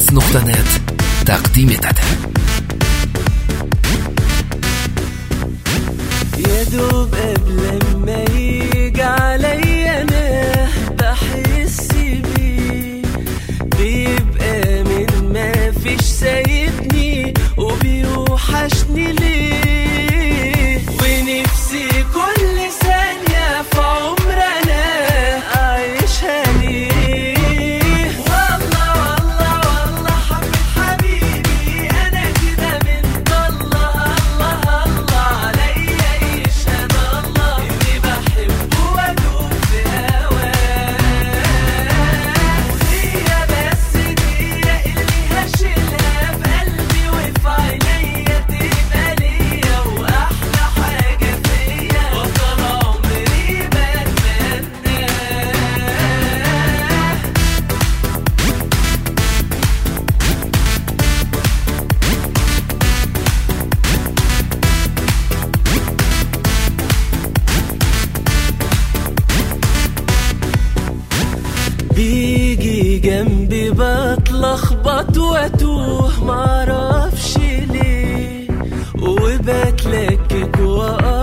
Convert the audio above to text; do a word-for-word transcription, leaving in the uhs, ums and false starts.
بودكاست نقطة نت تقدیم داده. يا دوب قبل ما يجي عليا انا بحس بيه، بيبقى من ما فيش سايبني وبيوحشني ليه، ونفسي كل ثانية في عمرنا أعيشها ليه. والله والله والله حبيب حبيبي أنا كده من الله الله الله عليا يشهد الله إني بحبه وأدوب في هواه، وهي بس دي اللي هشيلها في قلبي وفي عينيا تبقى ليا وأحلى حاجة فيا وطول عمري بتمناه. بيجي جنبي بتلخبط واتوه معرفش ليه، وبتلكك وأقع